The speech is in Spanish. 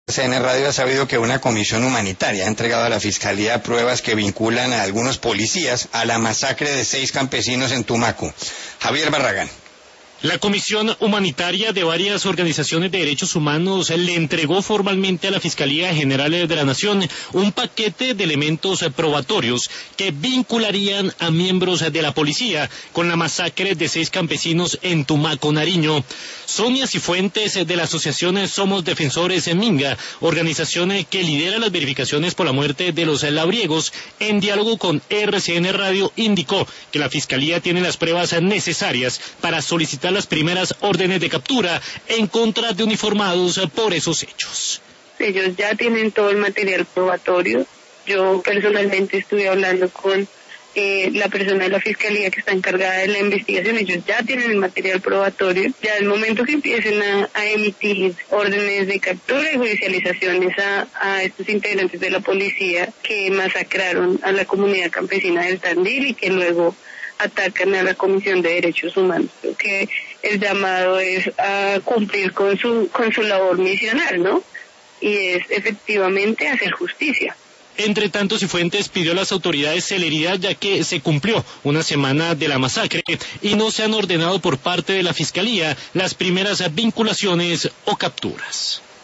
CN Radio ha sabido que una comisión humanitaria ha entregado a la Fiscalía pruebas que vinculan a algunos policías a la masacre de 6 campesinos en Tumaco. Javier Barragán. La Comisión Humanitaria de varias organizaciones de derechos humanos le entregó formalmente a la Fiscalía General de la Nación un paquete de elementos probatorios que vincularían a miembros de la policía con la masacre de 6 campesinos en Tumaco, Nariño. Sonia Cifuentes de la asociación Somos Defensores en Minga, organización que lidera las verificaciones por la muerte de los labriegos, en diálogo con RCN Radio indicó que la Fiscalía tiene las pruebas necesarias para solicitar las primeras órdenes de captura en contra de uniformados por esos hechos. Ellos ya tienen todo el material probatorio. Yo personalmente estuve hablando con la persona de la Fiscalía que está encargada de la investigación. Ellos ya tienen el material probatorio. Ya al momento que empiecen a emitir órdenes de captura y judicializaciones a estos integrantes de la policía que masacraron a la comunidad campesina del Tandil y que luego atacan a la Comisión de Derechos Humanos. Creo que el llamado es a cumplir con su labor misional, ¿no? Y es efectivamente hacer justicia. Entre tanto, Cifuentes pidió a las autoridades celeridad ya que se cumplió una semana de la masacre y no se han ordenado por parte de la Fiscalía las primeras vinculaciones o capturas.